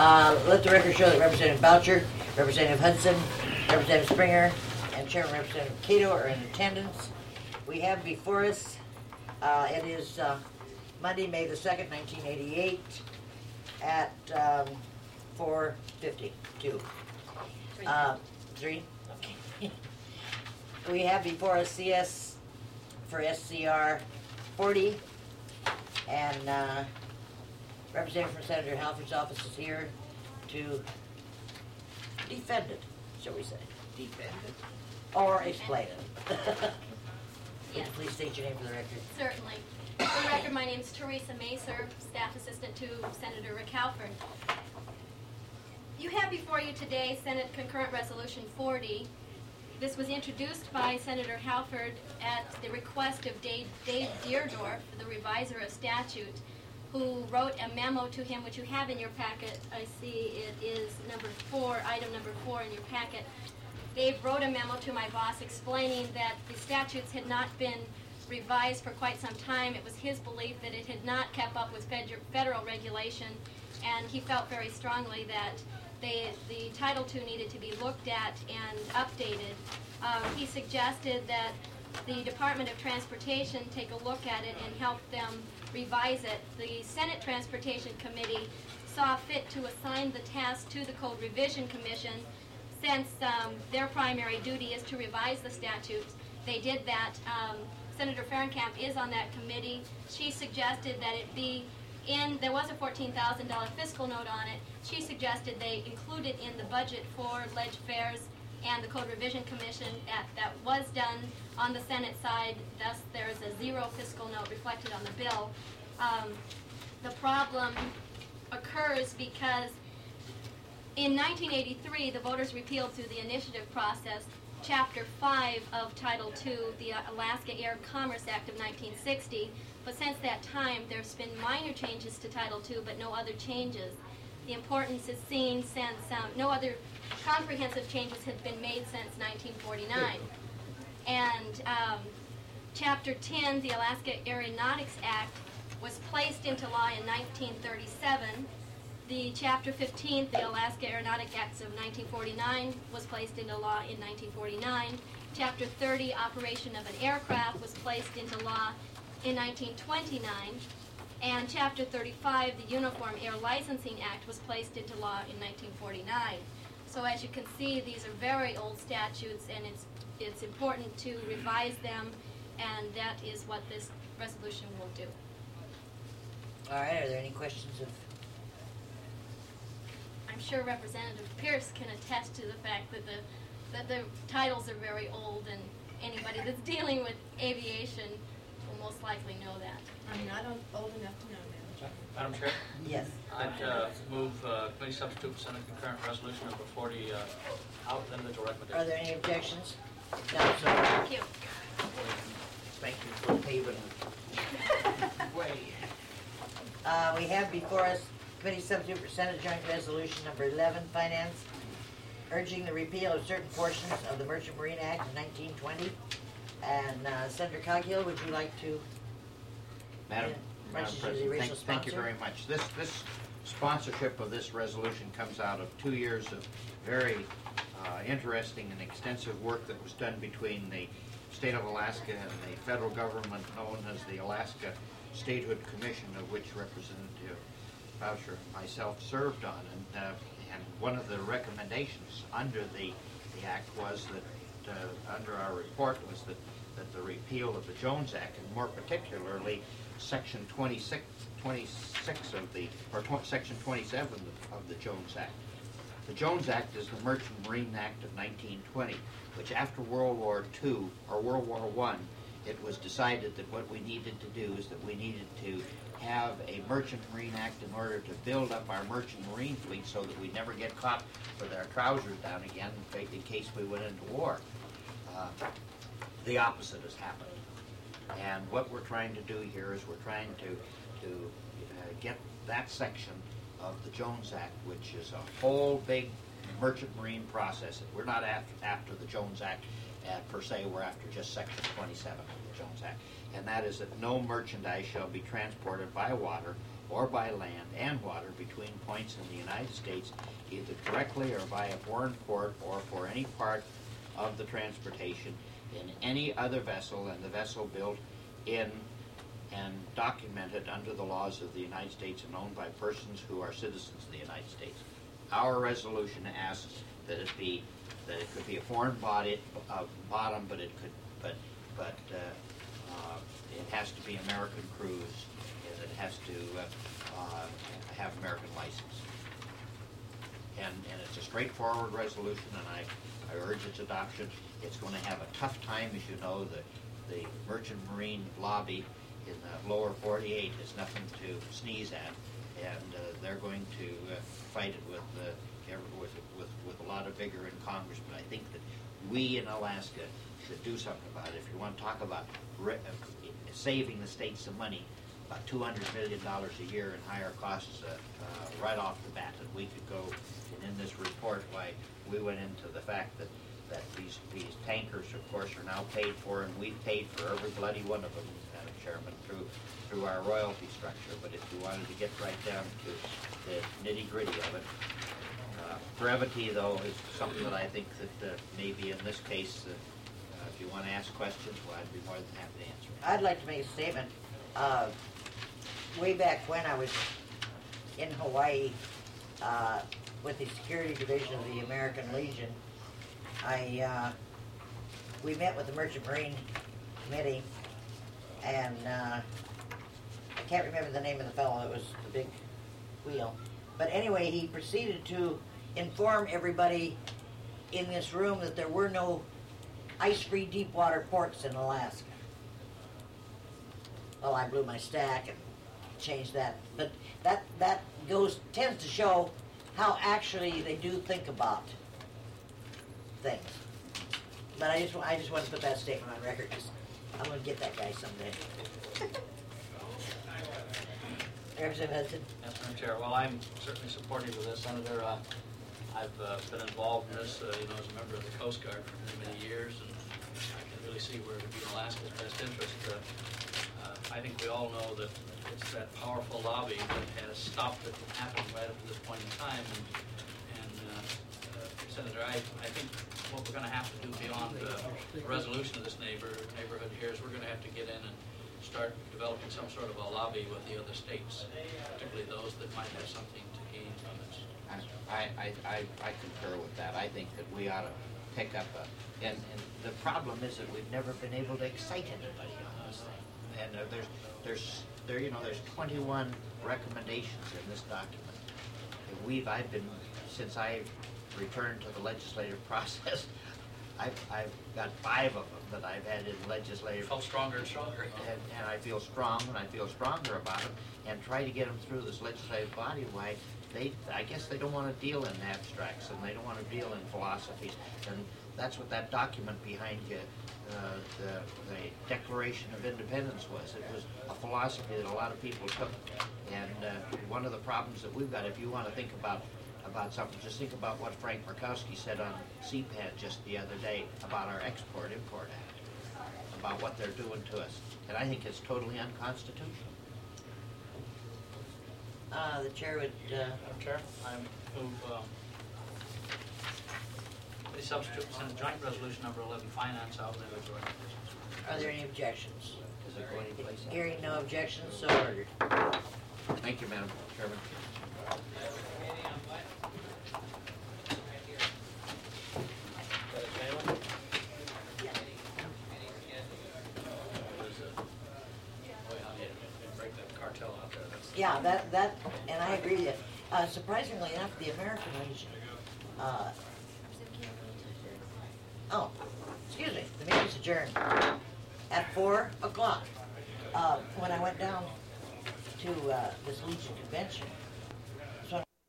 Let the record show that Representative Boucher, Representative Hudson, Representative Springer, and Chairman Representative Cato are in attendance. We have before us, it is Monday, May the 2nd, 1988 at 4:52. Three? Okay. We have before us CS for SCR 40, and Representative from Senator Halford's office is here to defend it, shall we say. Defend it. Or explain it. Would Yes. you please state your name for the record? Certainly. For the record, my name is Teresa Macer, Staff Assistant to Senator Rick Halford. You have before you today Senate Concurrent Resolution 40. This was introduced by Senator Halford at the request of Dave Deerdorf, the reviser of statute, who wrote a memo to him, which you have in your packet. I see it is number 4, item number 4 in your packet. Dave wrote a memo to my boss explaining that the statutes had not been revised for quite some time. It was his belief that it had not kept up with federal regulation, and he felt very strongly that the Title II needed to be looked at and updated. He suggested that the Department of Transportation take a look at it and help them revise it. The Senate Transportation Committee saw fit to assign the task to the Code Revision Commission. Since their primary duty is to revise the statutes, they did that. Senator Fahrenkamp is on that committee. She suggested that it be there was a $14,000 fiscal note on it. She suggested they include it in the budget for ledge fares and the Code Revision Commission. That was done on the Senate side, thus there's a zero fiscal note reflected on the bill. The problem occurs because in 1983, the voters repealed through the initiative process Chapter 5 of Title II, the Alaska Air Commerce Act of 1960, but since that time there's been minor changes to Title II, but no other changes. The importance is seen since no other comprehensive changes have been made since 1949. And Chapter 10, the Alaska Aeronautics Act, was placed into law in 1937. The Chapter 15, the Alaska Aeronautic Acts of 1949, was placed into law in 1949. Chapter 30, operation of an aircraft, was placed into law in 1929. And Chapter 35, the Uniform Air Licensing Act, was placed into law in 1949. So as you can see, these are very old statutes, and it's important to revise them, and that is what this resolution will do. All right, are there any questions of... I'm sure Representative Pierce can attest to the fact that the titles are very old, and anybody that's dealing with aviation will most likely know that. I'm not old enough to know that. Madam Chair, Yes. I'd move committee substitute Senate concurrent resolution number 40 out with individual recommendation. Are there any objections? No, so Thank you. thank you for paving the way. We have before us Committee Substitute for Senate Joint Resolution number 11, Finance, urging the repeal of certain portions of the Merchant Marine Act of 1920. And Senator Coghill, would you like to... Madam President, President, thank you very much. This sponsorship of this resolution comes out of 2 years of very interesting and extensive work that was done between the state of Alaska and the federal government, known as the Alaska Statehood Commission, of which Representative Boucher and myself served on. And one of the recommendations under the act was that, under our report, was that the repeal of the Jones Act, and more particularly Section 26 of the, or Section 27 of the Jones Act. The Jones Act is the Merchant Marine Act of 1920, which after World War II, or World War I, it was decided that what we needed to do is that we needed to have a Merchant Marine Act in order to build up our merchant marine fleet so that we never get caught with our trousers down again in case we went into war. The opposite has happened. And what we're trying to do here is we're trying to get that section of the Jones Act, which is a whole big merchant marine process. We're not after the Jones Act per se, we're after just Section 27 of the Jones Act. And that is that no merchandise shall be transported by water or by land and water between points in the United States, either directly or by a foreign port or for any part of the transportation in any other vessel and the vessel built in and documented under the laws of the United States and owned by persons who are citizens of the United States. Our resolution asks that it could be a foreign bottom, but it has to be American crews, and it has to have American license. And it's a straightforward resolution, and I urge its adoption. It's going to have a tough time, as you know. The merchant marine lobby in the lower 48 is nothing to sneeze at, and they're going to fight it with a lot of vigor in Congress. But I think that we in Alaska should do something about it. If you want to talk about saving the state some money, about $200 million a year in higher costs right off the bat, and we could go, and in this report, why we went into the fact that these tankers, of course, are now paid for, and we've paid for every bloody one of them, Madam Chairman, through our royalty structure. But if you wanted to get right down to the nitty-gritty of it, brevity, though, is something that I think that maybe in this case, if you want to ask questions, well, I'd be more than happy to answer. I'd like to make a statement. Way back when I was in Hawaii with the security division of the American Legion, we met with the Merchant Marine Committee, and I can't remember the name of the fellow that was the big wheel. But anyway, he proceeded to inform everybody in this room that there were no ice-free deep water ports in Alaska. Well, I blew my stack and changed that. But that tends to show how actually they do think about things. But I just want to put that statement on record, because I'm going to get that guy someday. Representative Hudson. Yes, Madam Chair. Well, I'm certainly supportive of this, Senator. I've been involved in this, as a member of the Coast Guard for many, many years, and I can really see where it would be in Alaska's best interest. I think we all know that it's that powerful lobby that has stopped it from happening right up to this point in time. And Senator, I think what we're going to have to do beyond the resolution of this neighborhood here is we're going to have to get in and start developing some sort of a lobby with the other states, particularly those that might have something to gain from it. I concur with that. I think that we ought to pick up and the problem is that we've never been able to excite anybody on this thing. And there's 21 recommendations in this document. And I've been, since I returned to the legislative process, I've got 5 of them that I've had in legislative. Felt stronger and stronger. And I feel strong, and I feel stronger about them, and try to get them through this legislative body. Why I guess they don't want to deal in abstracts, and they don't want to deal in philosophies, and that's what that document behind you, the Declaration of Independence was. It was a philosophy that a lot of people took, and one of the problems that we've got, if you want to think about something, just think about what Frank Murkowski said on CPAD just the other day about our Export-Import Act, about what they're doing to us. And I think it's totally unconstitutional. The chair would... Madam Chair, I move the substitute Senate Joint Resolution number 11, Finance Outlet of Joint Business. Are there any objections? Does it go anyplace else? Hearing no objections, so ordered. Thank you, Madam Chairman. Yeah, that, and I agree with you. Surprisingly enough, the American Legion, excuse me, the meeting's adjourned at 4 o'clock. When I went down to this Legion convention,